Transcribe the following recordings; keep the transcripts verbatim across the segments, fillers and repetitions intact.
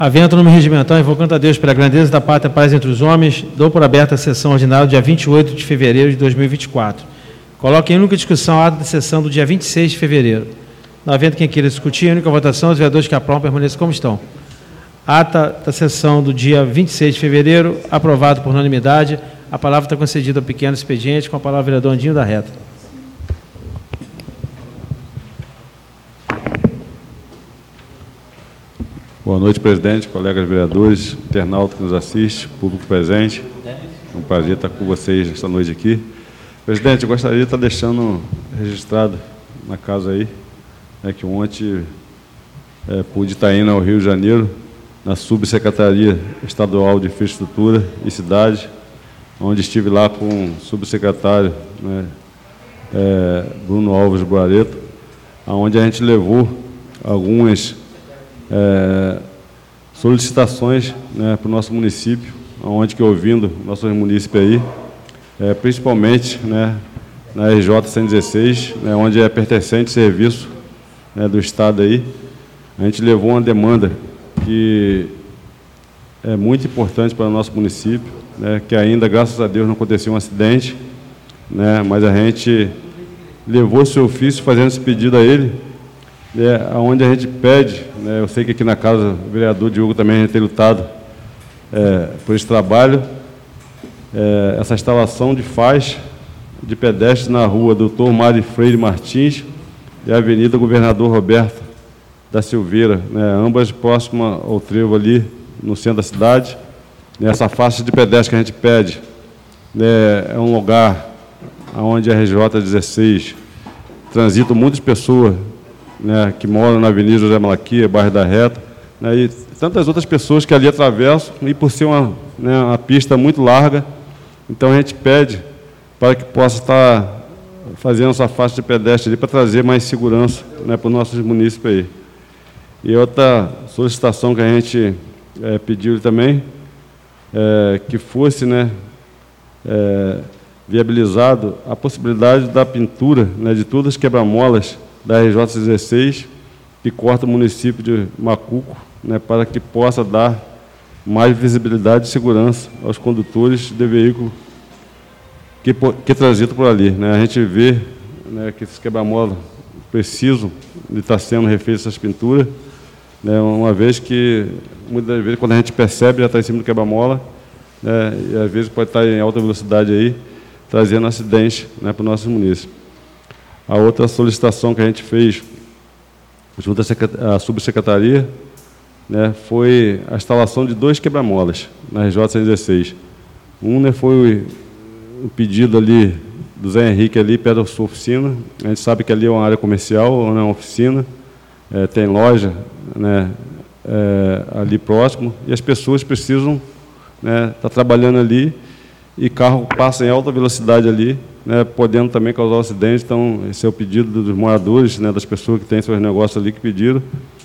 Havendo no regimental, invocando a Deus pela grandeza da pátria e paz entre os homens, dou por aberta a sessão ordinária do dia vinte e oito de fevereiro de dois mil e vinte e quatro. Coloque em única discussão a ata de sessão do dia vinte e seis de fevereiro. Não havendo quem queira discutir, a única votação, os vereadores que aprovam permaneçam como estão. Ata da sessão do dia vinte e seis de fevereiro, aprovado por unanimidade. A palavra está concedida ao pequeno expediente, com a palavra o vereador Andinho da Reta. Boa noite, presidente, colegas vereadores, internauta que nos assiste, público presente. É um prazer estar com vocês esta noite aqui. Presidente, eu gostaria de estar deixando registrado na casa aí, né, que ontem é, pude estar indo ao Rio de Janeiro, na Subsecretaria Estadual de Infraestrutura e Cidade, onde estive lá com o subsecretário, né, é, Bruno Alves Guareto, onde a gente levou algumas É, solicitações, né, para o nosso município, onde que ouvindo nossos munícipes aí, é, principalmente, né, na R J cento e dezesseis, né, onde é pertencente serviço, né, do Estado aí, a gente levou uma demanda que é muito importante para o nosso município, né, que ainda, graças a Deus, não aconteceu um acidente, né, mas a gente levou esse ofício fazendo esse pedido a ele, É, onde a gente pede, né, eu sei que aqui na casa o vereador Diogo também a gente tem lutado é, por esse trabalho, é, essa instalação de faixa de pedestres na rua doutor Mário Freire Martins e a Avenida Governador Roberto da Silveira, né, ambas próximas ao trevo ali no centro da cidade. Essa faixa de pedestre que a gente pede, né, é um lugar onde a R J dezesseis transitam muitas pessoas, né, que moram na Avenida José Malaquia, bairro da Reta, né, e tantas outras pessoas que ali atravessam, e por ser uma, né, uma pista muito larga, então a gente pede para que possa estar fazendo essa faixa de pedestre ali para trazer mais segurança, né, para os nossos munícipes aí. E outra solicitação que a gente é, pediu também, é, que fosse, né, é, viabilizado a possibilidade da pintura, né, de todas as quebra-molas da R J dezesseis, que corta o município de Macuco, né, para que possa dar mais visibilidade e segurança aos condutores de veículos que, que transitam por ali, né. A gente vê, né, que esses quebra-molas precisam de estar sendo refeitas essas pinturas, né, uma vez que, muitas vezes, quando a gente percebe, já está em cima do quebra-mola, né, e às vezes pode estar em alta velocidade aí, trazendo acidente, né, para o nosso município. A outra solicitação que a gente fez junto à subsecretaria, né, foi a instalação de dois quebra-molas na R J cento e dezesseis. Um, né, foi o pedido ali do Zé Henrique, ali perto da sua oficina. A gente sabe que ali é uma área comercial, não é uma oficina, é, tem loja, né, é, ali próximo, e as pessoas precisam, né, estar trabalhando ali, e carro passa em alta velocidade ali, né, podendo também causar um acidente. Então, esse é o pedido dos moradores, né, das pessoas que têm seus negócios ali que pediram.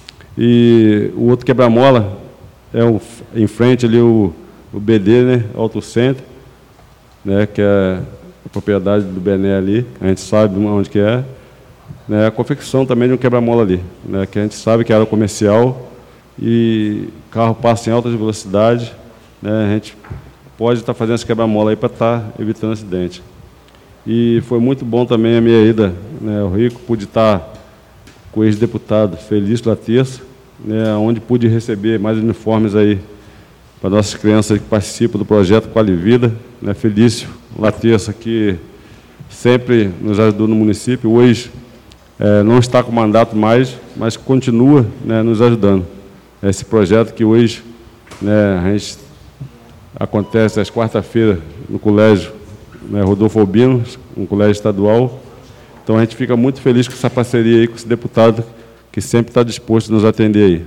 E o outro quebra-mola é o, em frente ali o, o B D, né, Auto Center, né, que é a propriedade do Bené ali, a gente sabe onde que é, né, a confecção também de um quebra-mola ali, né, que a gente sabe que é área comercial e carro passa em alta velocidade, né, a gente pode estar fazendo esse quebra-mola aí para estar evitando acidente. E foi muito bom também a minha ida, né, ao Rio, pude estar com o ex-deputado Felício Laterça, né, onde pude receber mais uniformes aí para nossas crianças que participam do projeto Qualivida, né, Felício Laterça, que sempre nos ajudou no município, hoje é, não está com mandato mais, mas continua, né, nos ajudando. Esse projeto que hoje, né, a gente acontece às quarta-feiras no colégio, né, Rodolfo Albino, um colégio estadual. Então a gente fica muito feliz com essa parceria aí, com esse deputado que sempre está disposto a nos atender aí.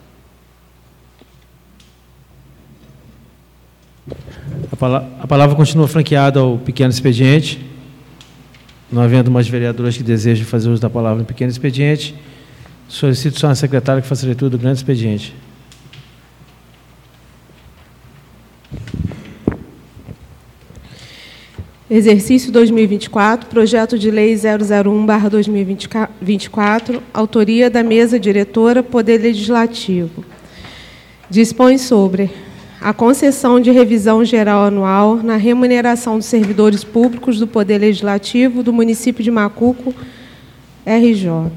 A palavra, a palavra continua franqueada ao pequeno expediente. Não havendo mais vereadores que desejam fazer uso da palavra no pequeno expediente, solicito só a secretária que faça a leitura do grande expediente. Exercício dois mil e vinte e quatro, projeto de lei zero zero um barra dois mil e vinte e quatro, autoria da mesa diretora, Poder Legislativo. dispõe sobre a concessão de revisão geral anual na remuneração dos servidores públicos do Poder Legislativo do município de Macuco, R J.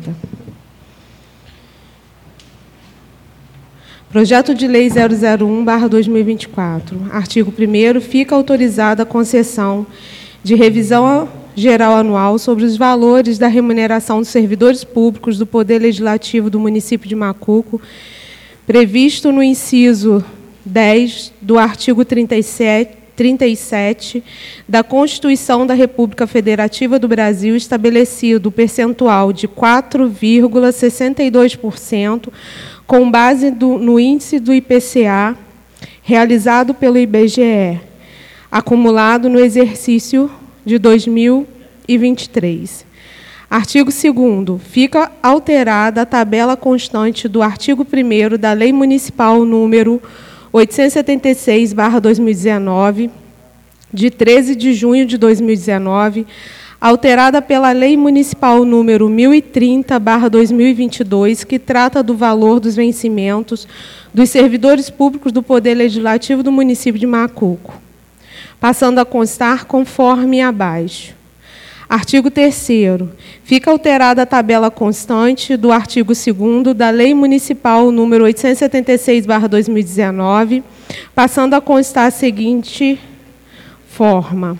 Projeto de Lei zero zero um barra dois mil e vinte e quatro. Artigo primeiro. Fica autorizada a concessão de revisão geral anual sobre os valores da remuneração dos servidores públicos do Poder Legislativo do município de Macuco, previsto no inciso dez do artigo trinta e sete, trinta e sete da Constituição da República Federativa do Brasil, estabelecido o percentual de quatro vírgula sessenta e dois por cento, com base do, no índice do I P C A, realizado pelo I B G E, acumulado no exercício de dois mil e vinte e três. Artigo segundo. Fica alterada a tabela constante do artigo primeiro da Lei Municipal número oitocentos e setenta e seis barra dois mil e dezenove, de treze de junho de dois mil e dezenove, alterada pela Lei Municipal número mil e trinta barra dois mil e vinte e dois, que trata do valor dos vencimentos dos servidores públicos do Poder Legislativo do município de Macuco, passando a constar conforme abaixo. Artigo terceiro. Fica alterada a tabela constante do artigo segundo da Lei Municipal número oitocentos e setenta e seis barra dois mil e dezenove, passando a constar a seguinte forma.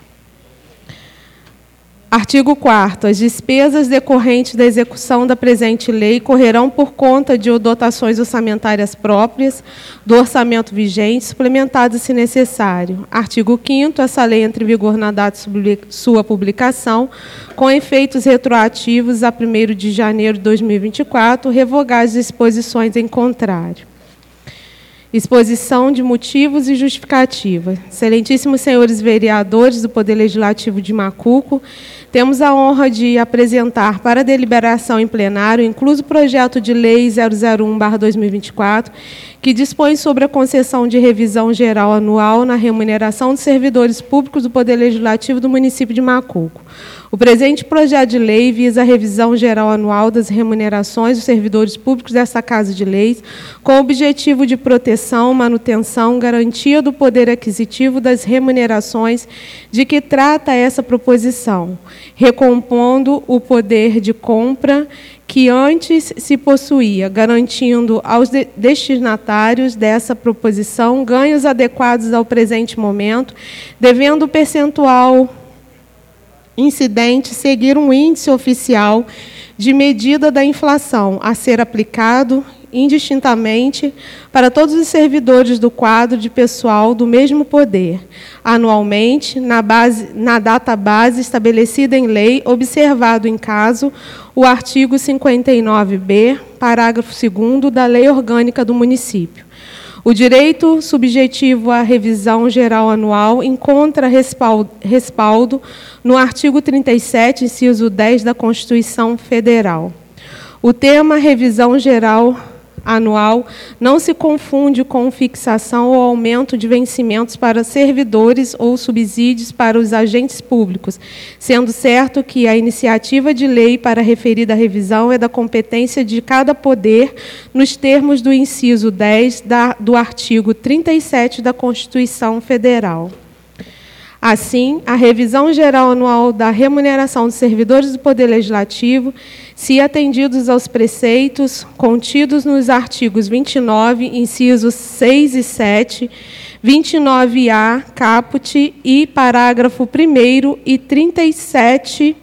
Artigo quarto. As despesas decorrentes da execução da presente lei correrão por conta de dotações orçamentárias próprias do orçamento vigente, suplementadas se necessário. Artigo quinto. Essa lei entra em vigor na data de sua publicação, com efeitos retroativos a primeiro de janeiro de dois mil e vinte e quatro, revogadas as disposições em contrário. Exposição de motivos e justificativa. Excelentíssimos senhores vereadores do Poder Legislativo de Macuco, temos a honra de apresentar para deliberação em plenário, incluso o projeto de lei zero zero um barra dois mil e vinte e quatro, que dispõe sobre a concessão de revisão geral anual na remuneração dos servidores públicos do Poder Legislativo do município de Macuco. O presente projeto de lei visa a revisão geral anual das remunerações dos servidores públicos desta Casa de Leis, com o objetivo de proteção, manutenção, garantia do poder aquisitivo das remunerações de que trata essa proposição, recompondo o poder de compra que antes se possuía, garantindo aos de destinatários dessa proposição ganhos adequados ao presente momento, devendo o percentual incidente seguir um índice oficial de medida da inflação a ser aplicado indistintamente para todos os servidores do quadro de pessoal do mesmo poder, anualmente, na, base, na data base estabelecida em lei, observado em caso o artigo cinquenta e nove B, parágrafo segundo da Lei Orgânica do Município. O direito subjetivo à revisão geral anual encontra respaldo, respaldo no artigo trinta e sete, inciso dez da Constituição Federal. O tema revisão geral anual não se confunde com fixação ou aumento de vencimentos para servidores ou subsídios para os agentes públicos, sendo certo que a iniciativa de lei para a referida revisão é da competência de cada poder, nos termos do inciso dez da, do artigo trinta e sete da Constituição Federal. Assim, a revisão geral anual da remuneração dos servidores do Poder Legislativo, se atendidos aos preceitos contidos nos artigos vinte e nove, incisos seis e sete, vinte e nove A, caput e parágrafo primeiro e trinta e sete,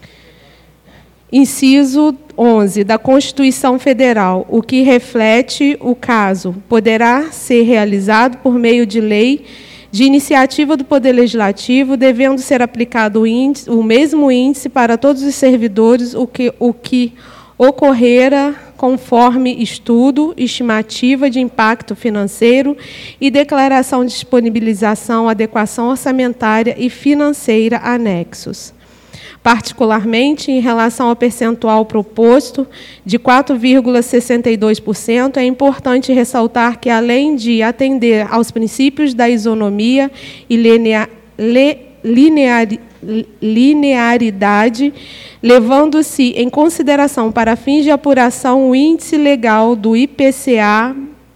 inciso onze da Constituição Federal, o que reflete o caso, poderá ser realizado por meio de lei de iniciativa do Poder Legislativo, devendo ser aplicado o, índice, o mesmo índice para todos os servidores, o que, o que ocorrera conforme estudo, estimativa de impacto financeiro e declaração de disponibilização, adequação orçamentária e financeira anexos. Particularmente, em relação ao percentual proposto de quatro vírgula sessenta e dois por cento, é importante ressaltar que, além de atender aos princípios da isonomia e linear, linear, linearidade, levando-se em consideração para fins de apuração o índice legal do I P C A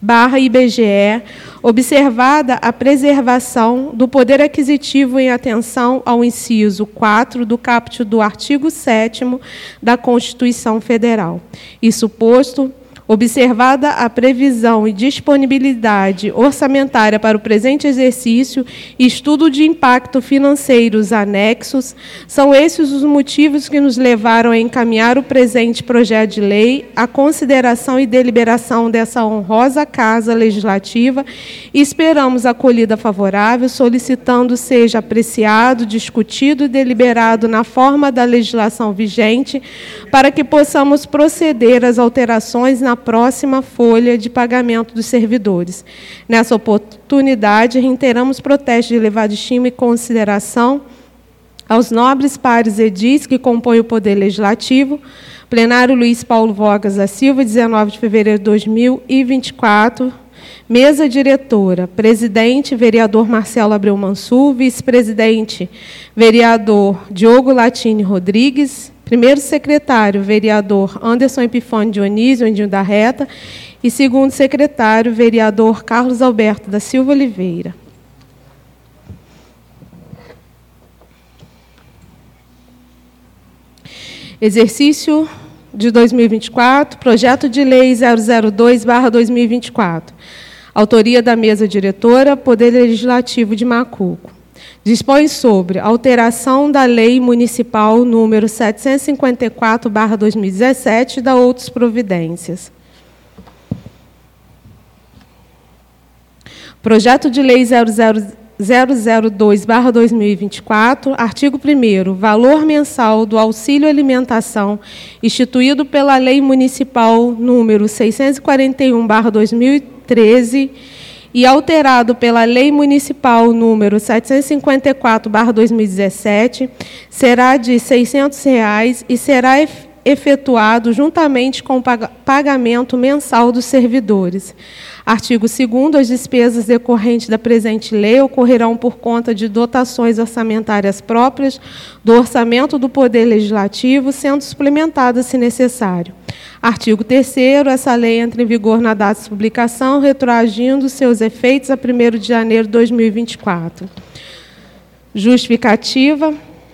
barra I B G E, observada a preservação do poder aquisitivo em atenção ao inciso quatro do caput do artigo sétimo da Constituição Federal. Isso posto, observada a previsão e disponibilidade orçamentária para o presente exercício e estudo de impacto financeiros anexos, são esses os motivos que nos levaram a encaminhar o presente projeto de lei à consideração e deliberação dessa honrosa Casa Legislativa e esperamos acolhida favorável, solicitando seja apreciado, discutido e deliberado na forma da legislação vigente, para que possamos proceder às alterações na próxima folha de pagamento dos servidores. Nessa oportunidade, reiteramos protesto de elevada estima e consideração aos nobres pares edis que compõem o Poder Legislativo. Plenário Luiz Paulo Vogas da Silva, dezenove de fevereiro de dois mil e vinte e quatro. Mesa diretora, presidente, vereador Marcelo Abreu Mansur, vice-presidente, vereador Diogo Latini Rodrigues, primeiro secretário, vereador Anderson Epifânio Dionísio Andinho da Reta, e segundo secretário, vereador Carlos Alberto da Silva Oliveira. Exercício de dois mil e vinte e quatro, projeto de lei zero zero dois barra dois mil e vinte e quatro. Autoria da mesa diretora, Poder Legislativo de Macuco. Dispõe sobre alteração da Lei Municipal número setecentos e cinquenta e quatro barra dois mil e dezessete e da outras providências. Projeto de Lei zero zero dois barra dois mil e vinte e quatro, artigo primeiro, valor mensal do auxílio alimentação instituído pela Lei Municipal número seiscentos e quarenta e um barra dois mil e treze e alterado pela Lei Municipal número setecentos e cinquenta e quatro barra dois mil e dezessete, será de seiscentos reais e será efetuado juntamente com o pagamento mensal dos servidores. Artigo segundo, as despesas decorrentes da presente lei ocorrerão por conta de dotações orçamentárias próprias do orçamento do Poder Legislativo, sendo suplementadas se necessário. Artigo terceiro, essa lei entra em vigor na data de publicação, retroagindo seus efeitos a primeiro de janeiro de dois mil e vinte e quatro. Justificativa.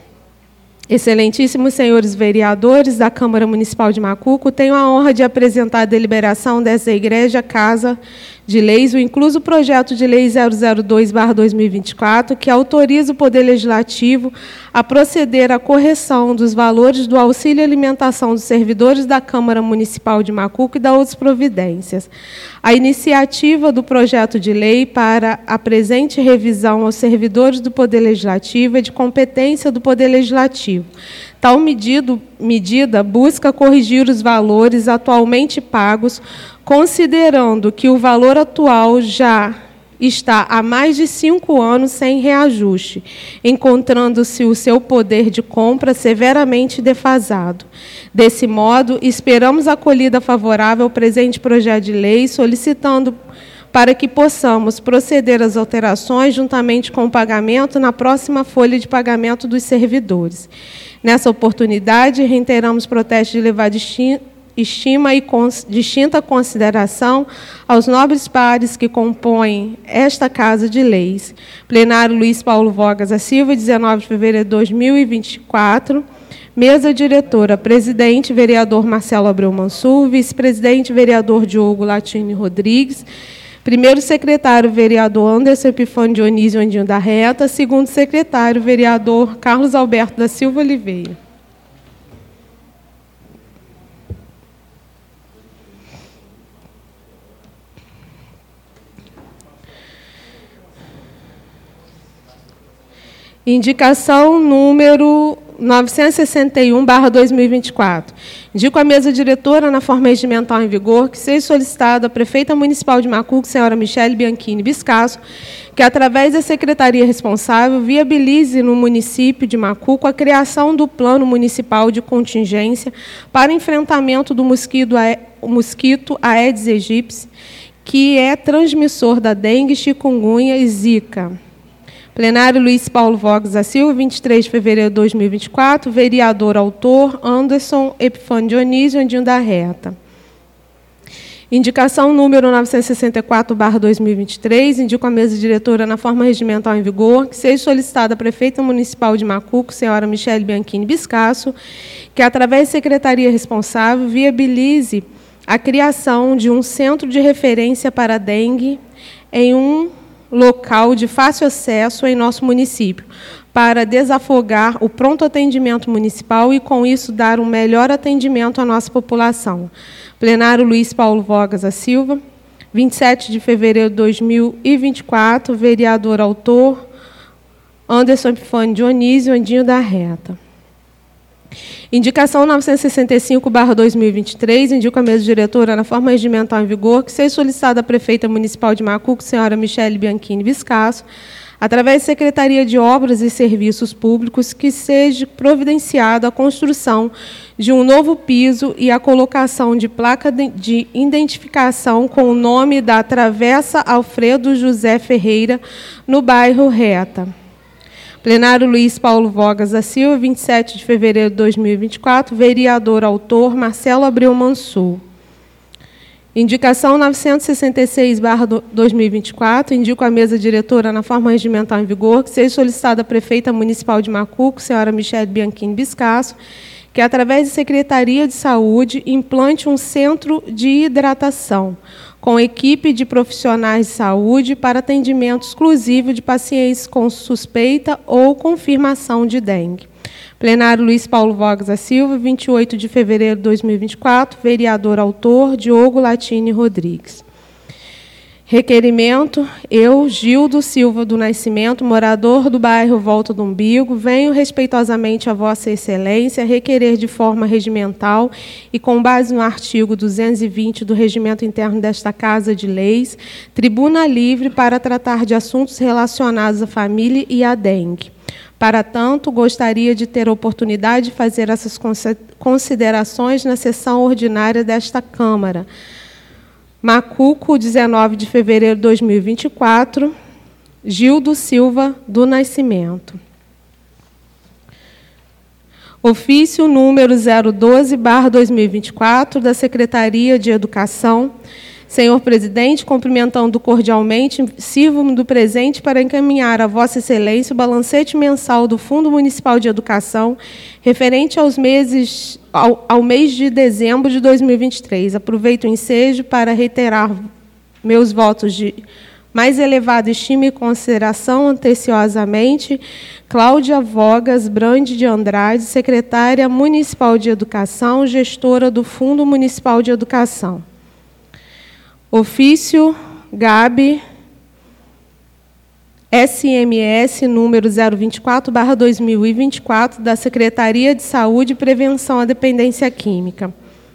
Excelentíssimos senhores vereadores da Câmara Municipal de Macuco, tenho a honra de apresentar a deliberação dessa Igreja Casa de Leis, o incluso projeto de lei zero zero dois barra dois mil e vinte e quatro, que autoriza o Poder Legislativo a proceder à correção dos valores do auxílio alimentação dos servidores da Câmara Municipal de Macuco e da outras providências. A iniciativa do projeto de lei para a presente revisão aos servidores do Poder Legislativo é de competência do Poder Legislativo. Tal medido, medida busca corrigir os valores atualmente pagos, considerando que o valor atual já está há mais de cinco anos sem reajuste, encontrando-se o seu poder de compra severamente defasado. Desse modo, esperamos a acolhida favorável ao presente projeto de lei, solicitando para que possamos proceder às alterações juntamente com o pagamento na próxima folha de pagamento dos servidores. Nessa oportunidade, reiteramos protesto de elevada estima e cons, distinta consideração aos nobres pares que compõem esta Casa de Leis. Plenário Luiz Paulo Vogas da Silva, dezenove de fevereiro de dois mil e vinte e quatro. Mesa diretora, presidente, vereador Marcelo Abreu Mansur, vice-presidente, vereador Diogo Latini Rodrigues, primeiro secretário, vereador Anderson Epifânio Dionísio Andinho da Reta, segundo secretário, vereador Carlos Alberto da Silva Oliveira. Indicação número novecentos e sessenta e um barra dois mil e vinte e quatro. Indico a mesa diretora, na forma regimental em vigor, que seja solicitado à prefeita municipal de Macuco, senhora Michele Bianchini Biscasso, que, através da secretaria responsável, viabilize no município de Macuco a criação do Plano Municipal de Contingência para enfrentamento do mosquito, o mosquito Aedes aegypti, que é transmissor da dengue, chikungunya e zika. Plenário Luiz Paulo Vogas da Silva, vinte e três de fevereiro de dois mil e vinte e quatro, vereador autor Anderson Epifânio Dionísio Andinho da Reta. Indicação número novecentos e sessenta e quatro barra dois mil e vinte e três, indico a mesa diretora na forma regimental em vigor, que seja solicitada a prefeita municipal de Macuco, senhora Michele Bianchini Biscasso, que, através da secretaria responsável, viabilize a criação de um centro de referência para a dengue em um local de fácil acesso em nosso município, para desafogar o pronto atendimento municipal e, com isso, dar um melhor atendimento à nossa população. Plenário Luiz Paulo Vogas da Silva, vinte e sete de fevereiro de dois mil e vinte e quatro, vereador autor, Anderson Epifânio Dionísio, Andinho da Reta. Indicação novecentos e sessenta e cinco barra dois mil e vinte e três, indico a mesa diretora na forma regimental em vigor, que seja solicitada a prefeita municipal de Macuco, senhora Michele Bianchini Biscasso, através da Secretaria de Obras e Serviços Públicos, que seja providenciada a construção de um novo piso e a colocação de placa de identificação com o nome da Travessa Alfredo José Ferreira, no bairro Reta. Plenário Luiz Paulo Vogas da Silva, vinte e sete de fevereiro de dois mil e vinte e quatro, vereador autor Marcelo Abreu Mansur. Indicação novecentos e sessenta e seis barra dois mil e vinte e quatro, indico a mesa diretora na forma regimental em vigor, que seja solicitada a prefeita municipal de Macuco, senhora Michele Bianchini Biscasso, que, através da Secretaria de Saúde, implante um centro de hidratação, com equipe de profissionais de saúde para atendimento exclusivo de pacientes com suspeita ou confirmação de dengue. Plenário Luiz Paulo Vogas da Silva, vinte e oito de fevereiro de dois mil e vinte e quatro, vereador autor, Diogo Latini Rodrigues. Requerimento, eu, Gildo Silva do Nascimento, morador do bairro Volta do Umbigo, venho respeitosamente a Vossa Excelência requerer de forma regimental e com base no artigo duzentos e vinte do Regimento Interno desta Casa de Leis, tribuna livre para tratar de assuntos relacionados à família e à dengue. Para tanto, gostaria de ter a oportunidade de fazer essas considerações na sessão ordinária desta Câmara. Macuco, dezenove de fevereiro de dois mil e vinte e quatro, Gildo Silva do Nascimento. Ofício número zero doze barra dois mil e vinte e quatro, da Secretaria de Educação. Senhor presidente, cumprimentando cordialmente, sirvo-me do presente para encaminhar a Vossa Excelência o balancete mensal do Fundo Municipal de Educação, referente aos meses, ao, ao mês de dezembro de dois mil e vinte e três. Aproveito o ensejo para reiterar meus votos de mais elevada estima e consideração anteciosamente. Cláudia Vogas Brande de Andrade, secretária municipal de Educação, gestora do Fundo Municipal de Educação. Ofício Gabi S M S número zero vinte e quatro barra dois mil e vinte e quatro, da Secretaria de Saúde e Prevenção à Dependência Química.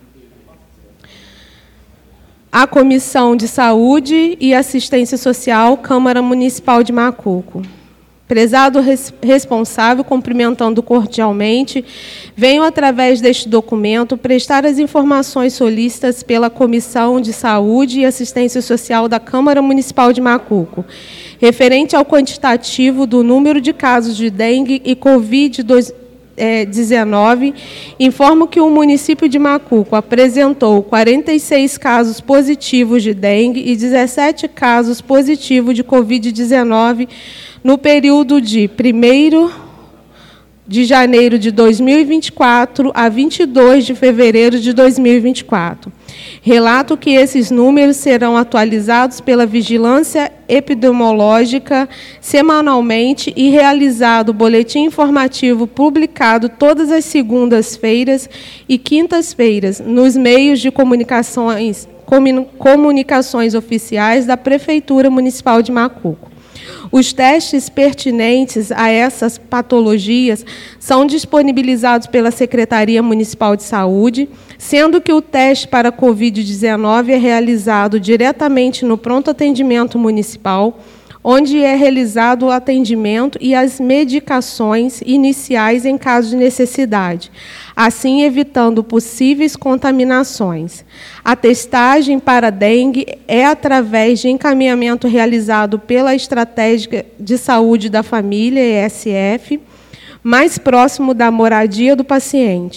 A Comissão de Saúde e Assistência Social, Câmara Municipal de Macuco. Prezado res, responsável, cumprimentando cordialmente, venho, através deste documento, prestar as informações solícitas pela Comissão de Saúde e Assistência Social da Câmara Municipal de Macuco, referente ao quantitativo do número de casos de dengue e covid dezenove, informo que o município de Macuco apresentou quarenta e seis casos positivos de dengue e dezessete casos positivos de covid dezenove no período de primeiro de janeiro de dois mil e vinte e quatro a vinte e dois de fevereiro de dois mil e vinte e quatro. Relato que esses números serão atualizados pela Vigilância Epidemiológica semanalmente e realizado o boletim informativo publicado todas as segundas-feiras e quintas-feiras nos meios de comunicações, comunicações oficiais da Prefeitura Municipal de Macuco. Os testes pertinentes a essas patologias são disponibilizados pela Secretaria Municipal de Saúde, sendo que o teste para covid dezenove é realizado diretamente no pronto atendimento municipal, onde é realizado o atendimento e as medicações iniciais em caso de necessidade, assim evitando possíveis contaminações. A testagem para dengue é através de encaminhamento realizado pela Estratégia de Saúde da Família, E S F, mais próximo da moradia do paciente.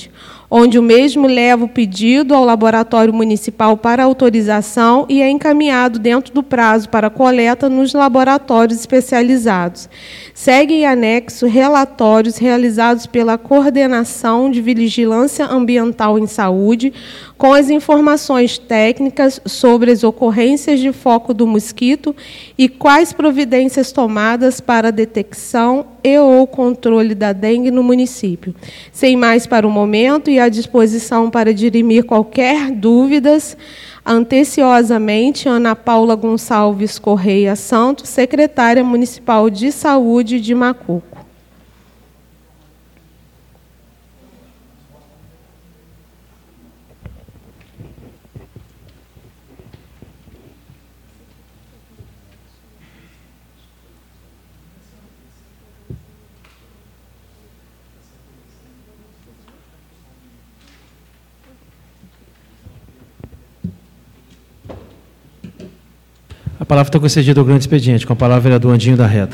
onde o mesmo leva o pedido ao laboratório municipal para autorização e é encaminhado dentro do prazo para coleta nos laboratórios especializados. Segue em anexo relatórios realizados pela Coordenação de Vigilância Ambiental em Saúde, com as informações técnicas sobre as ocorrências de foco do mosquito e quais providências tomadas para a detecção e ou controle da dengue no município. Sem mais para o momento e à disposição para dirimir qualquer dúvidas, anteciosamente, Ana Paula Gonçalves Correia Santos, secretária municipal de saúde de Macuco. A palavra está concedida ao grande expediente. Com a palavra, o vereador Andinho da Reta.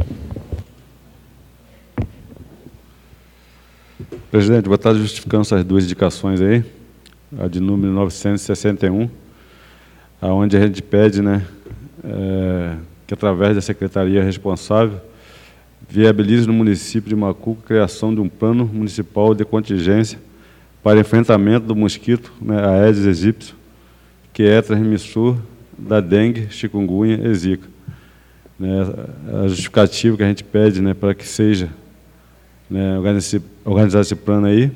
Presidente, vou estar justificando essas duas indicações aí. A de número novecentos e sessenta e um, onde a gente pede, né, é, que, através da secretaria responsável, viabilize no município de Macuco a criação de um plano municipal de contingência para enfrentamento do mosquito, né, Aedes aegypti, que é transmissor da dengue, chikungunya e zika. Né, a justificativa que a gente pede, né, para que seja, né, organizar, organizar esse plano aí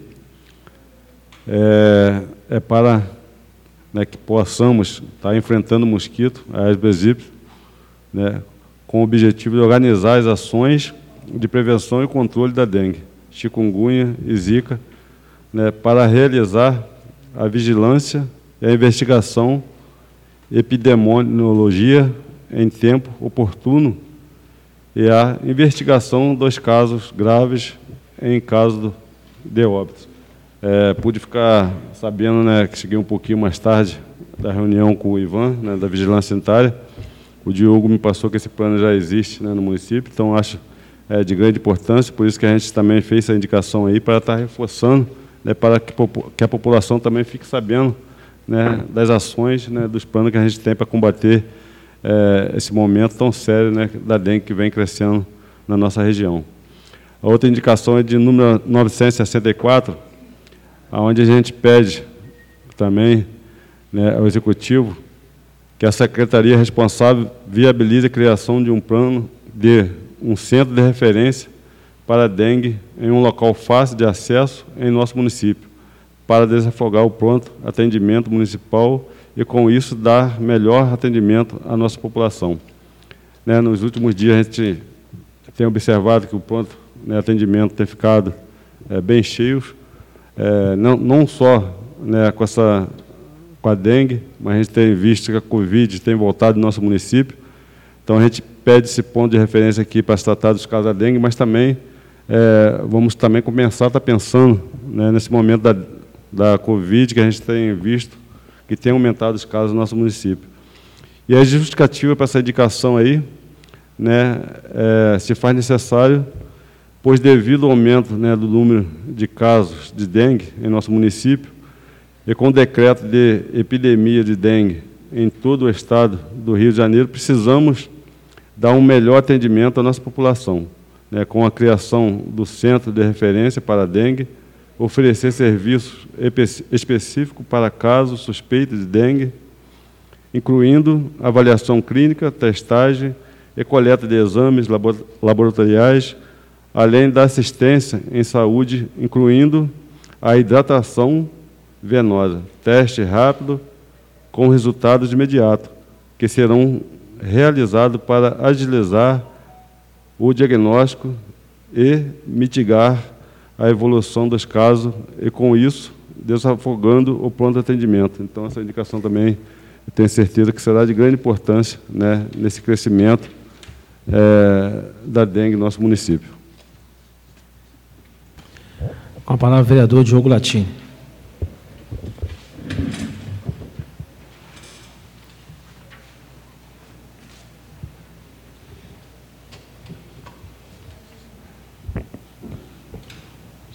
é, é para, né, que possamos estar enfrentando o mosquito, Aedes aegypti, né, com o objetivo de organizar as ações de prevenção e controle da dengue, chikungunya e zika, né, para realizar a vigilância e a investigação epidemiologia em tempo oportuno e a investigação dos casos graves em caso de óbito. É, pude ficar sabendo, né, que cheguei um pouquinho mais tarde da reunião com o Ivan, né, da Vigilância Sanitária. O Diogo me passou que esse plano já existe, né, no município, então acho é, de grande importância, por isso que a gente também fez essa indicação aí, para estar reforçando, né, para que, que a população também fique sabendo, né, das ações, né, dos planos que a gente tem para combater é, esse momento tão sério, né, da dengue que vem crescendo na nossa região. A outra indicação é de número novecentos e sessenta e quatro, onde a gente pede também, né, ao Executivo que a Secretaria responsável viabilize a criação de um plano de um centro de referência para a dengue em um local fácil de acesso em nosso município, para desafogar o pronto atendimento municipal e, com isso, dar melhor atendimento à nossa população. Né, nos últimos dias, a gente tem observado que o pronto, né, atendimento tem ficado é, bem cheio, é, não, não só, né, com, essa, com a dengue, mas a gente tem visto que a Covid tem voltado no nosso município. Então, a gente pede esse ponto de referência aqui para se tratar dos casos da dengue, mas também é, vamos também começar a estar pensando, né, nesse momento da da Covid, que a gente tem visto que tem aumentado os casos no nosso município. E a justificativa para essa indicação aí, né, é, se faz necessário, pois devido ao aumento, né, do número de casos de dengue em nosso município, e com o decreto de epidemia de dengue em todo o estado do Rio de Janeiro, precisamos dar um melhor atendimento à nossa população, né, com a criação do Centro de Referência para a Dengue, oferecer serviços específicos para casos suspeitos de dengue, incluindo avaliação clínica, testagem e coleta de exames laboratoriais, além da assistência em saúde, incluindo a hidratação venosa, teste rápido com resultados imediatos, que serão realizados para agilizar o diagnóstico e mitigar a evolução dos casos e, com isso, desafogando o pronto atendimento. Então, essa indicação também, eu tenho certeza que será de grande importância, né, nesse crescimento é, da dengue no nosso município. Com a palavra, o vereador Diogo Latini.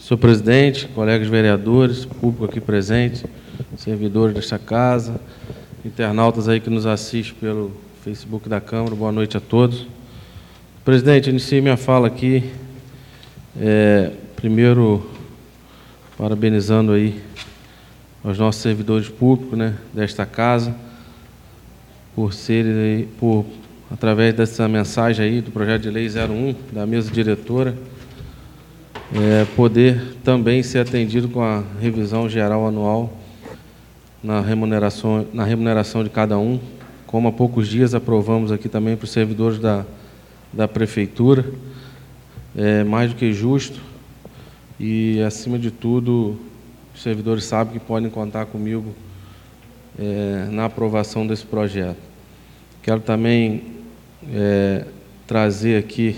Senhor presidente, colegas vereadores, público aqui presente, servidores desta casa, internautas aí que nos assistem pelo Facebook da Câmara, boa noite a todos. Presidente, iniciei minha fala aqui, é, primeiro parabenizando aí aos nossos servidores públicos, né, desta casa, por serem, por, através dessa mensagem aí do projeto de lei zero um, da mesa diretora, é, poder também ser atendido com a revisão geral anual na remuneração, na remuneração de cada um, como há poucos dias aprovamos aqui também para os servidores da, da Prefeitura. É mais do que justo e, acima de tudo, os servidores sabem que podem contar comigo é, na aprovação desse projeto. Quero também é, trazer aqui,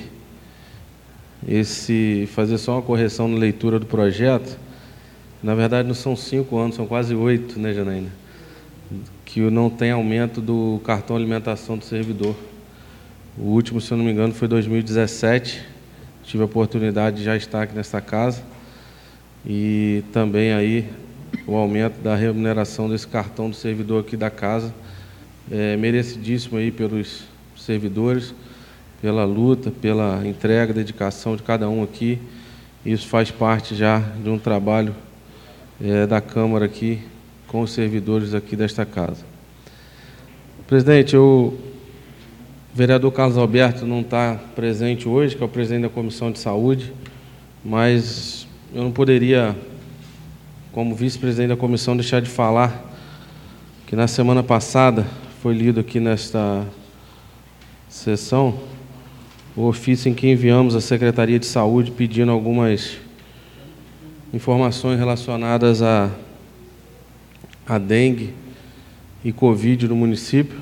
esse, fazer só uma correção na leitura do projeto. Na verdade, não são cinco anos, são quase oito, né, Janaína? Que não tem aumento do cartão alimentação do servidor. O último, se eu não me engano, foi dois mil e dezessete. Tive a oportunidade de já estar aqui nessa casa. E também aí o aumento da remuneração desse cartão do servidor aqui da casa. É merecidíssimo aí pelos servidores, pela luta, pela entrega, dedicação de cada um aqui. Isso faz parte já de um trabalho é, da Câmara aqui, com os servidores aqui desta casa. Presidente, eu, o vereador Carlos Alberto não está presente hoje, que é o presidente da Comissão de Saúde, mas eu não poderia, como vice-presidente da comissão, deixar de falar que na semana passada foi lido aqui nesta sessão o ofício em que enviamos à Secretaria de Saúde pedindo algumas informações relacionadas a, a dengue e Covid no município,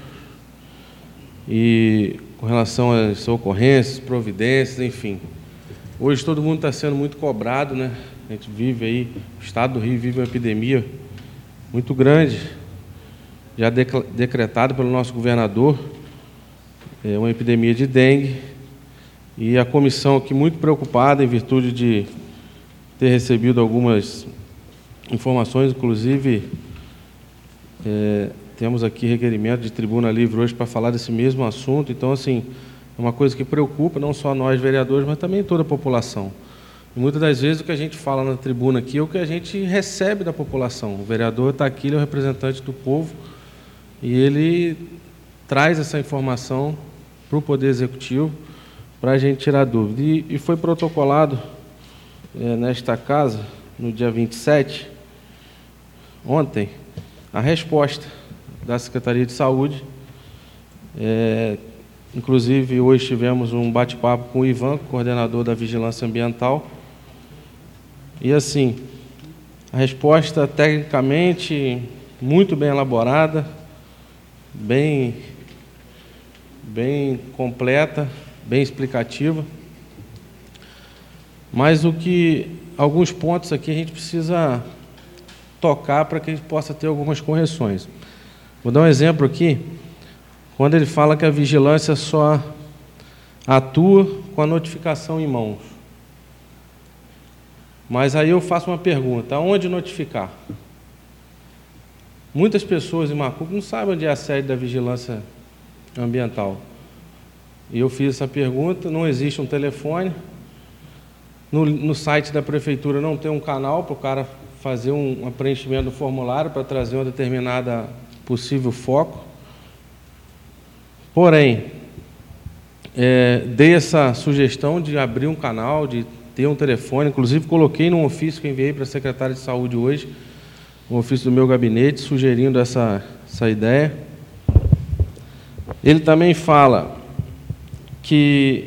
e com relação às ocorrências, providências, enfim. Hoje todo mundo está sendo muito cobrado, né? A gente vive aí, o estado do Rio vive uma epidemia muito grande, já decretada pelo nosso governador, é uma epidemia de dengue, e a comissão aqui muito preocupada em virtude de ter recebido algumas informações, inclusive é, temos aqui requerimento de tribuna livre hoje para falar desse mesmo assunto. Então, assim, é uma coisa que preocupa não só nós vereadores, mas também toda a população. E muitas das vezes o que a gente fala na tribuna aqui é o que a gente recebe da população. O vereador está aqui, ele é o representante do povo, e ele traz essa informação para o Poder Executivo para a gente tirar dúvida. E, e foi protocolado é, nesta casa, no dia vinte e sete, ontem, a resposta da Secretaria de Saúde. É, inclusive, hoje tivemos um bate-papo com o Ivan, coordenador da Vigilância Ambiental. E, assim, a resposta tecnicamente muito bem elaborada, bem, bem completa, bem explicativa. Mas o que, alguns pontos aqui a gente precisa tocar para que a gente possa ter algumas correções. Vou dar um exemplo aqui, quando ele fala que a vigilância só atua com a notificação em mãos. Mas aí eu faço uma pergunta: aonde notificar? Muitas pessoas em Macuco não sabem onde é a sede da vigilância ambiental. E eu fiz essa pergunta, não existe um telefone, no, no site da prefeitura não tem um canal para o cara fazer um, um preenchimento do formulário para trazer uma determinada possível foco. Porém, é, dei essa sugestão de abrir um canal, de ter um telefone, inclusive coloquei num ofício que enviei para a secretária de saúde hoje, um ofício do meu gabinete, sugerindo essa, essa ideia. Ele também fala que,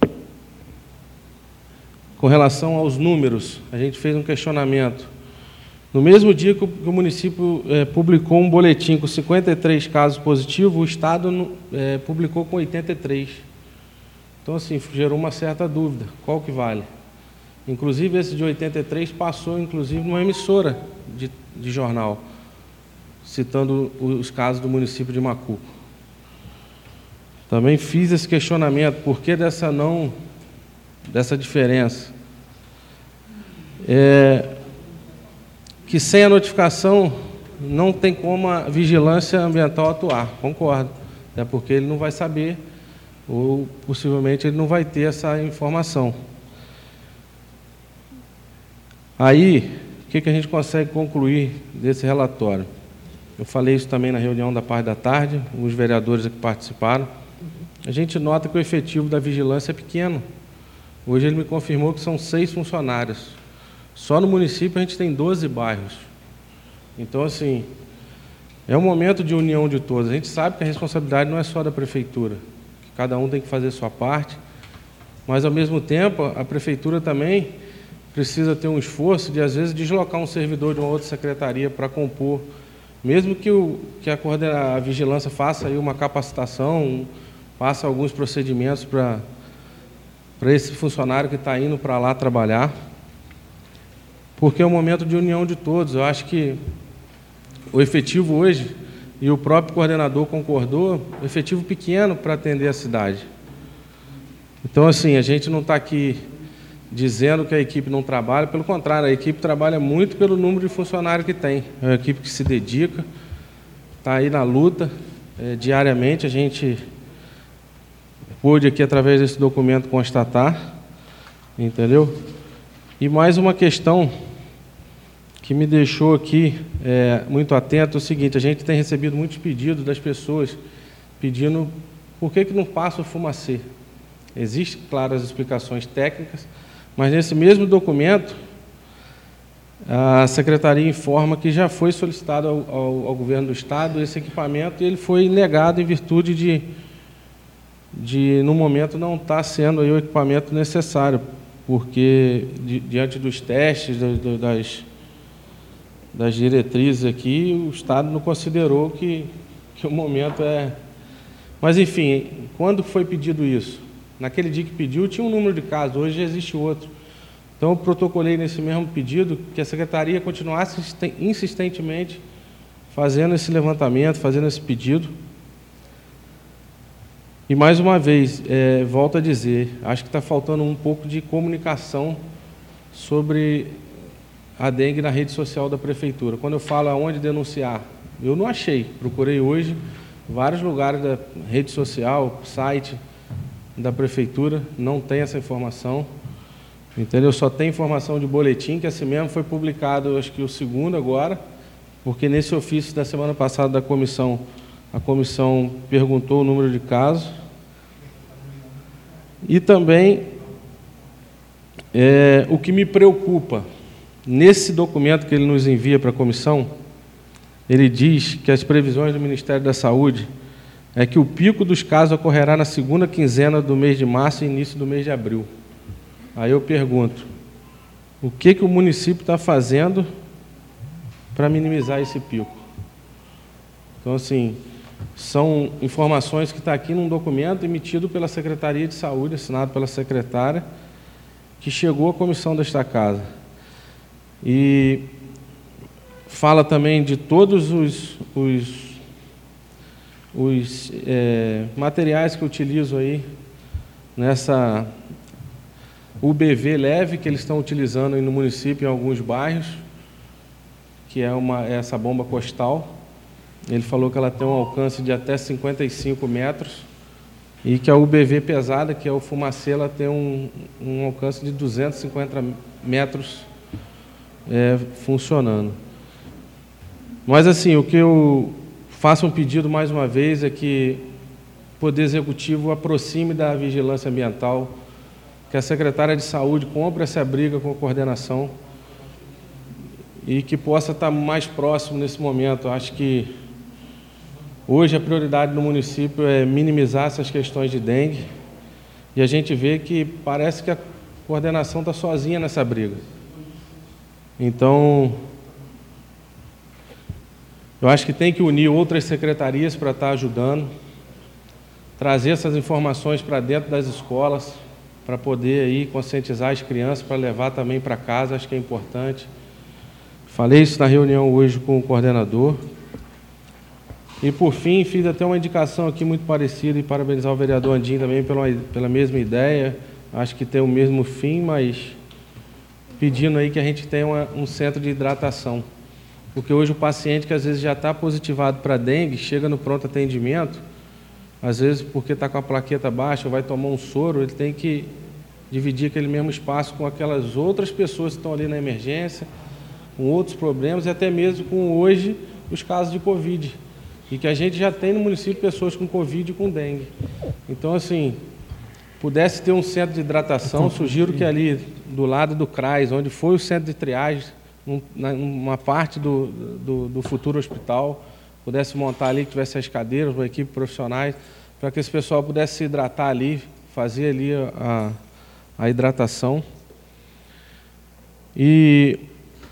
com relação aos números, a gente fez um questionamento. No mesmo dia que o município é, publicou um boletim com cinquenta e três casos positivos, o Estado é, publicou com oitenta e três. Então, assim, gerou uma certa dúvida. Qual que vale? Inclusive, esse de oitenta e três passou, inclusive, numa emissora de, de jornal, citando os casos do município de Macuco. Também fiz esse questionamento, por que dessa não, dessa diferença? É, que sem a notificação não tem como a vigilância ambiental atuar, concordo, até porque ele não vai saber, ou possivelmente ele não vai ter essa informação. Aí, o que, que a gente consegue concluir desse relatório? Eu falei isso também na reunião da parte da tarde, os vereadores que participaram. A gente nota que o efetivo da vigilância é pequeno. Hoje ele me confirmou que são seis funcionários. Só no município a gente tem doze bairros. Então, assim, é um momento de união de todos. A gente sabe que a responsabilidade não é só da prefeitura, que cada um tem que fazer a sua parte, mas, ao mesmo tempo, a prefeitura também precisa ter um esforço de, às vezes, deslocar um servidor de uma outra secretaria para compor, mesmo que, o, que a, coordena, a vigilância faça aí uma capacitação, faça alguns procedimentos para para esse funcionário que está indo para lá trabalhar, porque é um momento de união de todos. Eu acho que o efetivo hoje, e o próprio coordenador concordou, efetivo pequeno para atender a cidade. Então, assim, a gente não está aqui dizendo que a equipe não trabalha, pelo contrário, a equipe trabalha muito pelo número de funcionários que tem. É uma equipe que se dedica, está aí na luta, é, diariamente. A gente pôde aqui, através desse documento, constatar, entendeu? E mais uma questão que me deixou aqui é, muito atento é o seguinte: a gente tem recebido muitos pedidos das pessoas pedindo por que, que não passa o fumacê. Existem, claro, as explicações técnicas, mas nesse mesmo documento a Secretaria informa que já foi solicitado ao, ao, ao Governo do Estado esse equipamento e ele foi negado em virtude de de, no momento, não está sendo aí o equipamento necessário, porque, di, diante dos testes, do, do, das, das diretrizes aqui, o Estado não considerou que, que o momento é... Mas, enfim, quando foi pedido isso? Naquele dia que pediu, tinha um número de casos, hoje já existe outro. Então, eu protocolei nesse mesmo pedido que a Secretaria continuasse insistentemente fazendo esse levantamento, fazendo esse pedido. E, mais uma vez, é, volto a dizer, acho que está faltando um pouco de comunicação sobre a dengue na rede social da Prefeitura. Quando eu falo aonde denunciar, eu não achei. Procurei hoje vários lugares da rede social, site da Prefeitura, não tem essa informação. Entendeu? Só tem informação de boletim, que assim mesmo foi publicado, acho que o segundo agora, porque nesse ofício da semana passada da comissão, a comissão perguntou o número de casos. E também, é, o que me preocupa, nesse documento que ele nos envia para a comissão, ele diz que as previsões do Ministério da Saúde é que o pico dos casos ocorrerá na segunda quinzena do mês de março e início do mês de abril. Aí eu pergunto, o que, que o município está fazendo para minimizar esse pico? Então, assim, são informações que estão aqui num documento emitido pela Secretaria de Saúde, assinado pela secretária, que chegou à comissão desta casa. E fala também de todos os, os, os é, materiais que eu utilizo aí nessa U B V leve, que eles estão utilizando aí no município, em alguns bairros, que é uma, essa bomba costal. Ele falou que ela tem um alcance de até cinquenta e cinco metros e que a U B V pesada, que é o fumacê, ela tem um, um alcance de duzentos e cinquenta metros é, funcionando. Mas, assim, o que eu faço um pedido mais uma vez é que o Poder Executivo aproxime da vigilância ambiental, que a secretária de Saúde compre essa briga com a coordenação e que possa estar mais próximo nesse momento. Eu acho que hoje a prioridade no município é minimizar essas questões de dengue e a gente vê que parece que a coordenação está sozinha nessa briga. Então, eu acho que tem que unir outras secretarias para estar ajudando, trazer essas informações para dentro das escolas, para poder aí conscientizar as crianças, para levar também para casa, acho que é importante. Falei isso na reunião hoje com o coordenador. E, por fim, fiz até uma indicação aqui muito parecida e parabenizar o vereador Andinho também pela, pela mesma ideia. Acho que tem o mesmo fim, mas pedindo aí que a gente tenha uma, um centro de hidratação. Porque hoje o paciente que às vezes já está positivado para dengue, chega no pronto atendimento, às vezes porque está com a plaqueta baixa, ou vai tomar um soro, ele tem que dividir aquele mesmo espaço com aquelas outras pessoas que estão ali na emergência, com outros problemas, e até mesmo com hoje os casos de Covid. E que a gente já tem no município pessoas com Covid e com dengue. Então, assim, pudesse ter um centro de hidratação, sugiro que ali do lado do C R A S, onde foi o centro de triagem, uma parte do, do, do futuro hospital, pudesse montar ali, que tivesse as cadeiras, uma equipe profissionais, para que esse pessoal pudesse se hidratar ali, fazer ali a, a hidratação. E,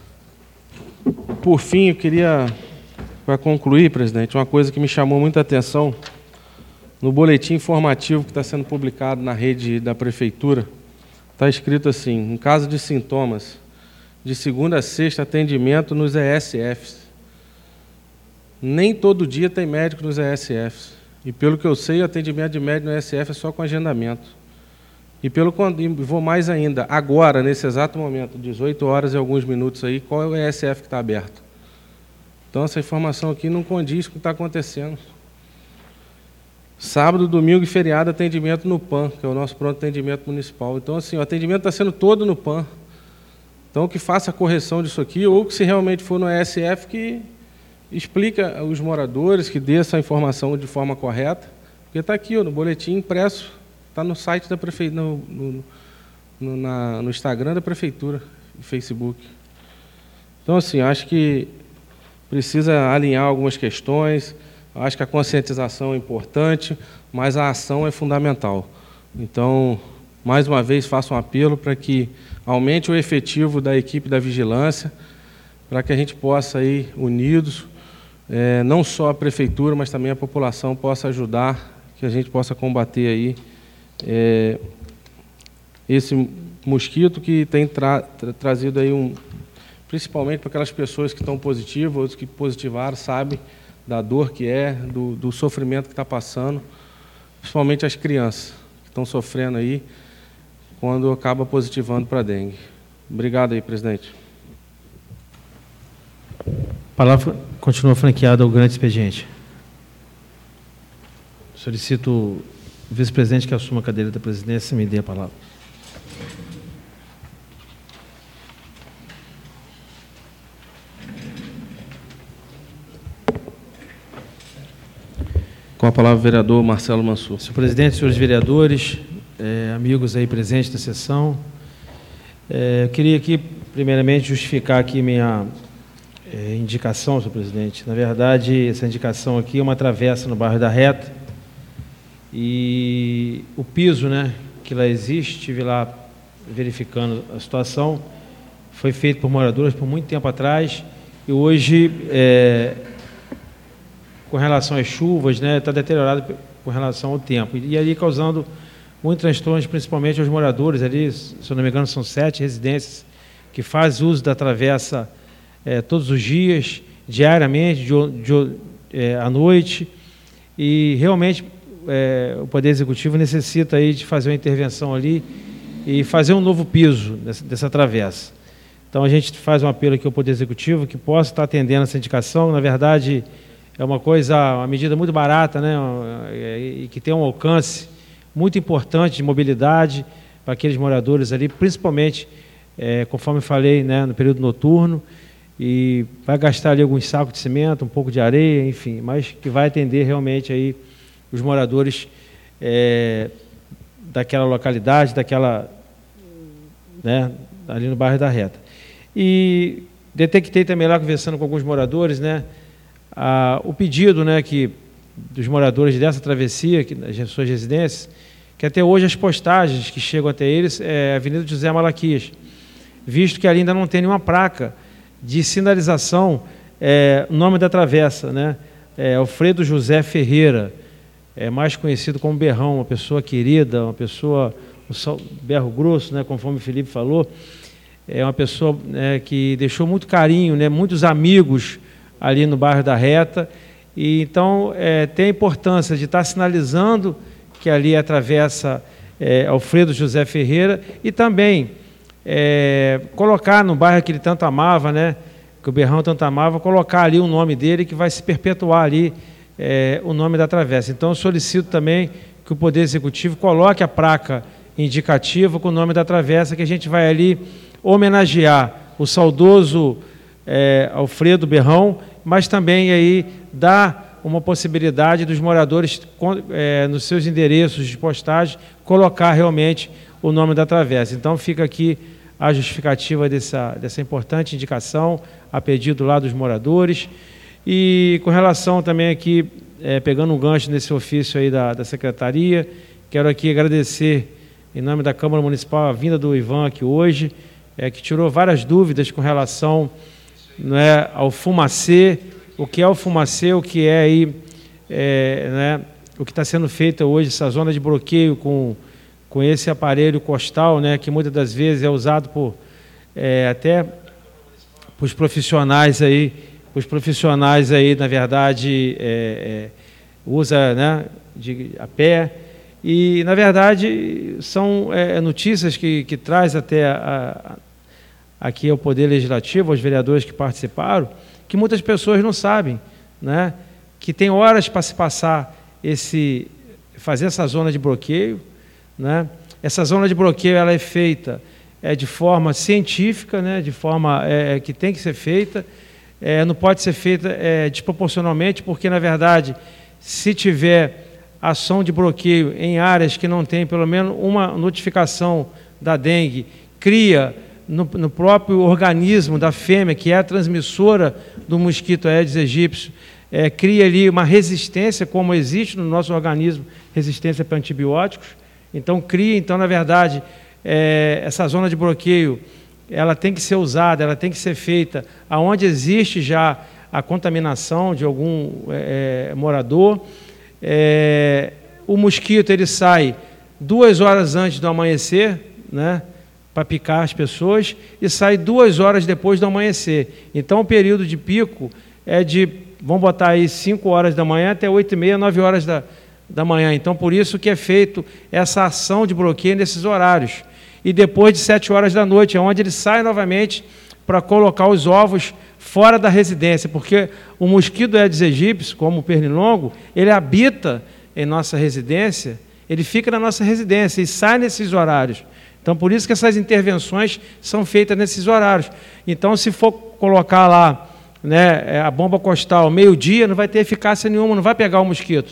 por fim, eu queria, para concluir, presidente, uma coisa que me chamou muita atenção, no boletim informativo que está sendo publicado na rede da Prefeitura, está escrito assim: em caso de sintomas, de segunda a sexta, atendimento nos E S Fs. Nem todo dia tem médico nos E S Fs. E pelo que eu sei, o atendimento de médico no E S F é só com agendamento. E pelo e vou mais ainda, agora, nesse exato momento, dezoito horas e alguns minutos aí, qual é o E S F que está aberto? Então, essa informação aqui não condiz com o que está acontecendo. Sábado, domingo e feriado, atendimento no P A M, que é o nosso pronto atendimento municipal. Então, assim, o atendimento está sendo todo no P A M. Então, que faça a correção disso aqui, ou que, se realmente for no E S F, que explica aos moradores, que dê essa informação de forma correta, porque está aqui, ó, no boletim impresso, está no site da Prefeitura, no, no, no, na, no Instagram da Prefeitura e Facebook. Então, assim, acho que precisa alinhar algumas questões, acho que a conscientização é importante, mas a ação é fundamental. Então, mais uma vez, faço um apelo para que aumente o efetivo da equipe da vigilância, para que a gente possa ir unidos, é, não só a Prefeitura, mas também a população possa ajudar, que a gente possa combater aí é, esse mosquito que tem tra tra trazido aí um, principalmente para aquelas pessoas que estão positivas, outros que positivaram, sabem da dor que é, do, do sofrimento que está passando, principalmente as crianças que estão sofrendo aí, quando acaba positivando para dengue. Obrigado aí, presidente. A palavra continua franqueada ao grande expediente. Solicito o vice-presidente que assuma a cadeira da presidência me dê a palavra. Com a palavra o vereador Marcelo Mansur. Senhor presidente, senhores vereadores, é, amigos aí presentes na sessão, é, eu queria aqui, primeiramente, justificar aqui minha é, indicação, senhor presidente. Na verdade, essa indicação aqui é uma travessa no bairro da Reta, e o piso, né, que lá existe, estive lá verificando a situação, foi feito por moradores por muito tempo atrás, e hoje, é, com relação às chuvas, né, está deteriorado com relação ao tempo, e ali causando muitos transtornos, principalmente aos moradores ali, se eu não me engano, são sete residências que fazem uso da travessa é, todos os dias, diariamente, de, de, é, à noite, e realmente é, o Poder Executivo necessita aí de fazer uma intervenção ali e fazer um novo piso dessa, dessa travessa. Então, a gente faz um apelo aqui ao Poder Executivo que possa estar atendendo essa indicação. Na verdade, é uma coisa, uma medida muito barata, né, e que tem um alcance muito importante de mobilidade para aqueles moradores ali, principalmente, é, conforme falei, né, no período noturno, e vai gastar ali alguns sacos de cimento, um pouco de areia, enfim, mas que vai atender realmente aí os moradores é, daquela localidade, daquela, né, ali no bairro da Reta. E detectei também lá, conversando com alguns moradores, né, a, o pedido, né, que dos moradores dessa travessia, que, nas suas residências, que até hoje as postagens que chegam até eles é a Avenida José Malaquias, visto que ali ainda não tem nenhuma placa de sinalização, é, o nome da travessa, né, é Alfredo José Ferreira, é mais conhecido como Berrão, uma pessoa querida, uma pessoa, um berro grosso, né, conforme o Felipe falou, é uma pessoa, né, que deixou muito carinho, né, muitos amigos ali no bairro da Reta, e então é, tem a importância de estar sinalizando que ali atravessa é, Alfredo José Ferreira, e também é, colocar no bairro que ele tanto amava, né, que o Berrão tanto amava, colocar ali o nome dele, que vai se perpetuar ali é, o nome da travessa. Então, eu solicito também que o Poder Executivo coloque a placa indicativa com o nome da travessa, que a gente vai ali homenagear o saudoso é, Alfredo Berrão, mas também aí dar uma possibilidade dos moradores, é, nos seus endereços de postagem, colocar realmente o nome da travessa. Então, fica aqui a justificativa dessa, dessa importante indicação, a pedido lá dos moradores. E com relação também aqui, é, pegando um gancho nesse ofício aí da, da Secretaria, quero aqui agradecer, em nome da Câmara Municipal, a vinda do Ivan aqui hoje, é, que tirou várias dúvidas com relação, né, ao fumacê, o que é o fumacê, o que é aí, é, né, o que está sendo feito hoje, essa zona de bloqueio com, com esse aparelho costal, né, que muitas das vezes é usado por, é, até por os profissionais aí, os profissionais aí, na verdade, é, é, usa, né, de, a pé. E, na verdade, são é, notícias que, que traz até a, a, aqui ao Poder Legislativo, aos vereadores que participaram, que muitas pessoas não sabem, né? Que tem horas para se passar esse, fazer essa zona de bloqueio, né? Essa zona de bloqueio ela é feita é, de forma científica, né? De forma é, que tem que ser feita, é, não pode ser feita é, desproporcionalmente, porque, na verdade, se tiver ação de bloqueio em áreas que não tem pelo menos uma notificação da dengue, cria no, no próprio organismo da fêmea, que é a transmissora do mosquito Aedes aegypti, é, cria ali uma resistência, como existe no nosso organismo, resistência para antibióticos. Então, cria, então, na verdade, é, essa zona de bloqueio, ela tem que ser usada, ela tem que ser feita aonde existe já a contaminação de algum é, morador. É, o mosquito ele sai duas horas antes do amanhecer, né, para picar as pessoas, e sai duas horas depois do amanhecer. Então, o período de pico é de, vamos botar aí, cinco horas da manhã até oito e meia, nove horas da, da manhã. Então, por isso que é feito essa ação de bloqueio nesses horários. E depois de sete horas da noite, é onde ele sai novamente para colocar os ovos fora da residência, porque o mosquito Aedes aegypti, como o pernilongo, ele habita em nossa residência, ele fica na nossa residência e sai nesses horários. Então, por isso que essas intervenções são feitas nesses horários. Então, se for colocar lá, né, a bomba costal meio-dia, não vai ter eficácia nenhuma, não vai pegar o mosquito,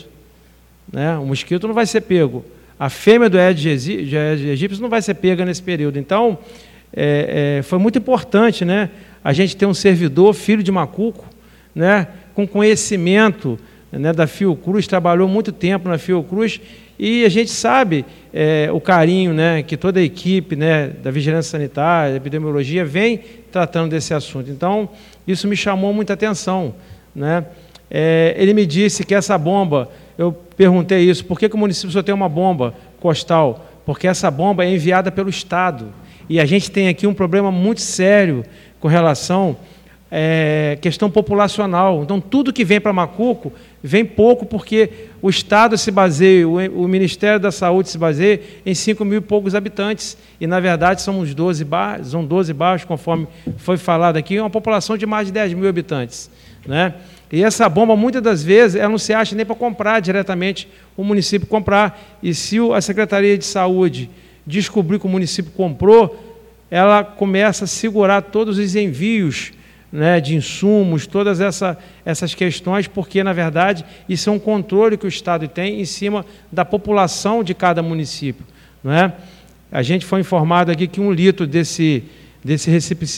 né? O mosquito não vai ser pego. A fêmea do Aedes aegypti não vai ser pega nesse período. Então, é, é, foi muito importante, né, a gente ter um servidor, filho de Macuco, né, com conhecimento, né, da Fiocruz, trabalhou muito tempo na Fiocruz, e a gente sabe é, o carinho, né, que toda a equipe, né, da Vigilância Sanitária, da Epidemiologia, vem tratando desse assunto. Então, isso me chamou muita atenção, né? É, ele me disse que essa bomba, eu perguntei isso, por que, que o município só tem uma bomba costal? Porque essa bomba é enviada pelo Estado. E a gente tem aqui um problema muito sério com relação à é, questão populacional. Então, tudo que vem para Macuco, vem pouco, porque o Estado se baseia, o, o Ministério da Saúde se baseia em cinco mil e poucos habitantes. E, na verdade, somos doze bairros, são doze bairros, conforme foi falado aqui, uma população de mais de dez mil habitantes, né? E essa bomba, muitas das vezes, ela não se acha nem para comprar diretamente, o município comprar. E se a Secretaria de Saúde descobrir que o município comprou, ela começa a segurar todos os envios, né, de insumos, todas essa, essas questões, porque, na verdade, isso é um controle que o Estado tem em cima da população de cada município, não é? A gente foi informado aqui que um litro desse, desse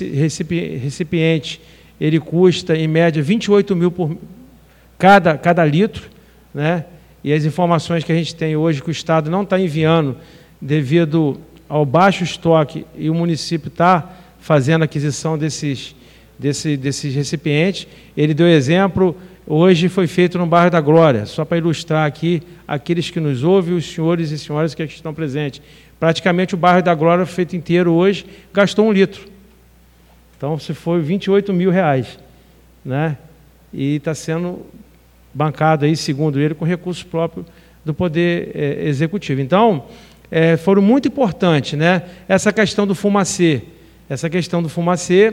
recipiente, ele custa, em média, vinte e oito mil por cada, cada litro, né? E as informações que a gente tem hoje, que o Estado não está enviando devido ao baixo estoque, e o município está fazendo a aquisição desses, desse, desses recipientes. Ele deu exemplo, hoje foi feito no bairro da Glória, só para ilustrar aqui aqueles que nos ouvem, os senhores e senhoras que aqui estão presentes. Praticamente o bairro da Glória, feito inteiro hoje, gastou um litro. Então, se foi vinte e oito mil reais, né? E está sendo bancado aí, segundo ele, com recursos próprios do Poder é, Executivo. Então, é, foram muito importantes, né? Essa questão do fumacê, essa questão do fumacê,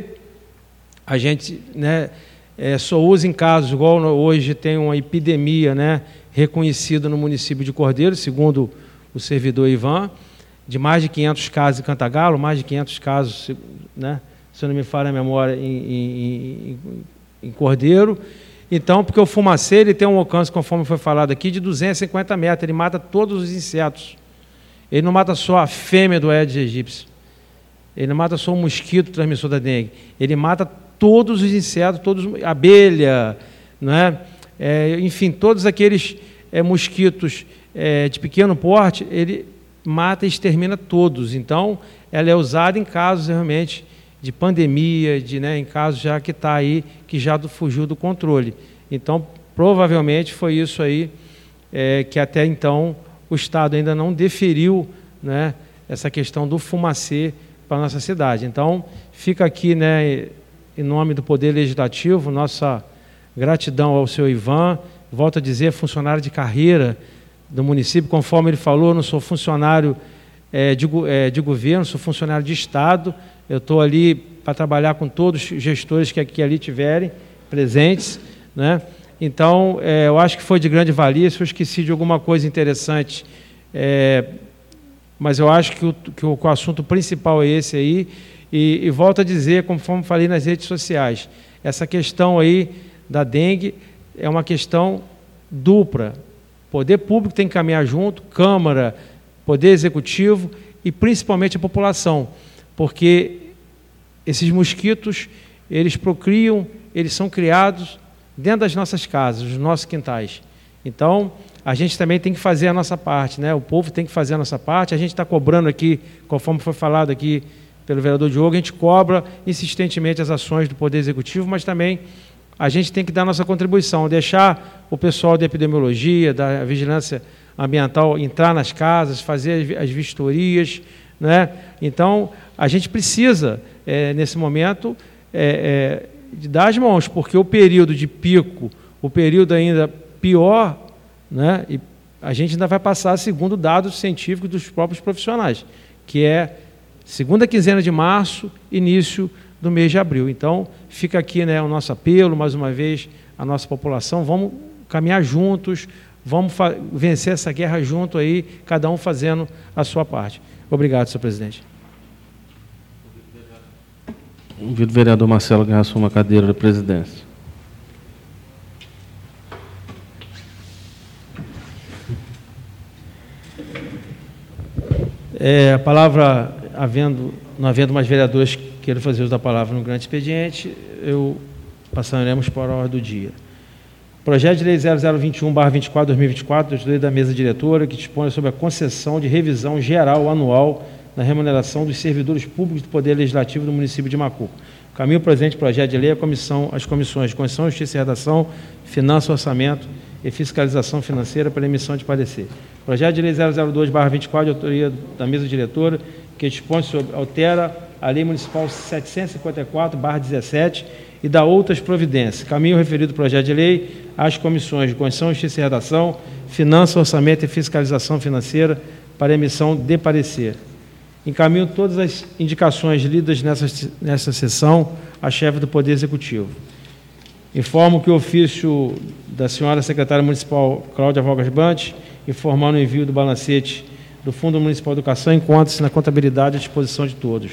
a gente, né, é, só usa em casos, igual hoje tem uma epidemia, né, reconhecida no município de Cordeiro, segundo o servidor Ivan, de mais de quinhentos casos em Cantagalo, mais de quinhentos casos, né, se eu não me falha a memória, em, em, em, em Cordeiro. Então, porque o fumacê ele tem um alcance, conforme foi falado aqui, de duzentos e cinquenta metros, ele mata todos os insetos. Ele não mata só a fêmea do Aedes aegypti, ele não mata só o mosquito transmissor da dengue, ele mata todos os insetos, todos, abelha, né? É, enfim, todos aqueles é, mosquitos é, de pequeno porte, ele mata e extermina todos. Então, ela é usada em casos realmente de pandemia, de, né, em casos já que está aí, que já do, fugiu do controle. Então, provavelmente foi isso aí é, que até então o Estado ainda não deferiu, né, essa questão do fumacê para a nossa cidade. Então, fica aqui, né, em nome do Poder Legislativo, nossa gratidão ao senhor Ivan. Volto a dizer, funcionário de carreira do município, conforme ele falou, não sou funcionário é, de, é, de governo, sou funcionário de Estado. Eu estou ali para trabalhar com todos os gestores que aqui ali tiverem presentes, né? Então, é, eu acho que foi de grande valia. Se eu esqueci de alguma coisa interessante, é, mas eu acho que o, que o, que o assunto principal é esse aí. E, e volto a dizer, conforme falei nas redes sociais, essa questão aí da dengue é uma questão dupla. O poder público tem que caminhar junto, Câmara, Poder Executivo e principalmente a população, porque esses mosquitos, eles procriam, eles são criados dentro das nossas casas, dos nossos quintais. Então, a gente também tem que fazer a nossa parte, né? O povo tem que fazer a nossa parte. A gente está cobrando aqui, conforme foi falado aqui pelo vereador Diogo, a gente cobra insistentemente as ações do Poder Executivo, mas também a gente tem que dar a nossa contribuição, deixar o pessoal da epidemiologia, da vigilância ambiental entrar nas casas, fazer as vistorias, né? Então, a gente precisa, é, nesse momento, é, é, de dar as mãos, porque o período de pico, o período ainda pior, né? E a gente ainda vai passar segundo dados científicos dos próprios profissionais, que é segunda quinzena de março, início do mês de abril. Então, fica aqui, né, o nosso apelo, mais uma vez, à nossa população, vamos caminhar juntos, vamos vencer essa guerra junto aí, cada um fazendo a sua parte. Obrigado, senhor presidente. Convido o vereador Marcelo a assumir uma cadeira da presidência. É, a palavra, havendo, não havendo mais vereadores que queiram fazer uso da palavra no grande expediente, eu passaremos para a ordem do dia. Projeto de Lei zero zero vinte e um barra vinte e quatro, dois mil e vinte e quatro, da Lei da Mesa Diretora, que dispõe sobre a concessão de revisão geral anual na remuneração dos servidores públicos do Poder Legislativo do município de Macuco. Caminho o presente projeto de lei à comissão, às comissões de Constituição, Justiça e Redação, Finanças, Orçamento e Fiscalização Financeira para emissão de parecer. Projeto de Lei zero zero dois barra vinte e quatro, de autoria da Mesa Diretora, que dispõe sobre, altera a Lei Municipal setecentos e cinquenta e quatro barra dezessete e dá outras providências. Caminho o referido projeto de lei às comissões de Constituição, Justiça e Redação, Finanças, Orçamento e Fiscalização Financeira para emissão de parecer. Encaminho todas as indicações lidas nessa, nessa sessão à chefe do Poder Executivo. Informo que o ofício da senhora secretária municipal Cláudia Vargas Bantes, informando o envio do balancete do Fundo Municipal de Educação, encontra-se na contabilidade à disposição de todos.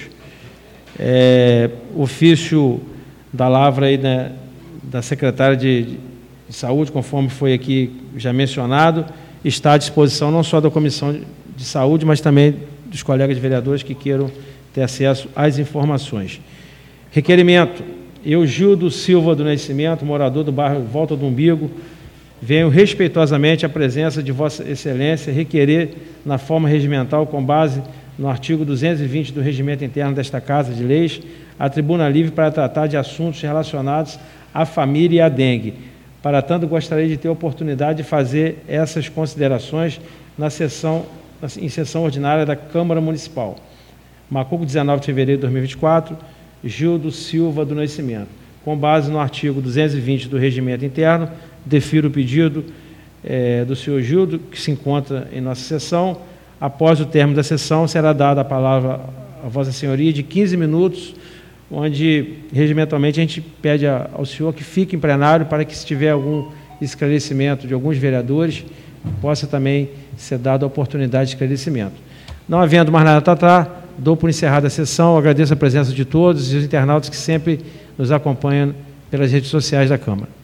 É, ofício da lavra aí, né, da secretária de, de Saúde, conforme foi aqui já mencionado, está à disposição não só da Comissão de, de Saúde, mas também dos colegas vereadores que queiram ter acesso às informações. Requerimento. Eu, Gildo Silva do Nascimento, morador do bairro Volta do Umbigo, venho respeitosamente à presença de Vossa Excelência requerer, na forma regimental, com base no artigo duzentos e vinte do Regimento Interno desta Casa de Leis, a tribuna livre para tratar de assuntos relacionados à família e à dengue. Para tanto, gostaria de ter a oportunidade de fazer essas considerações na sessão, em sessão ordinária da Câmara Municipal. Macuco, dezenove de fevereiro de dois mil e vinte e quatro, Gildo Silva do Nascimento. Com base no artigo duzentos e vinte do Regimento Interno, defiro o pedido eh, do senhor Gildo, que se encontra em nossa sessão, Após o término da sessão, será dada a palavra a Vossa Senhoria de quinze minutos, onde, regimentalmente, a gente pede ao senhor que fique em plenário para que, se tiver algum esclarecimento de alguns vereadores, possa também ser dada a oportunidade de esclarecimento. Não havendo mais nada a tratar, dou por encerrada a sessão, agradeço a presença de todos e os internautas que sempre nos acompanham pelas redes sociais da Câmara.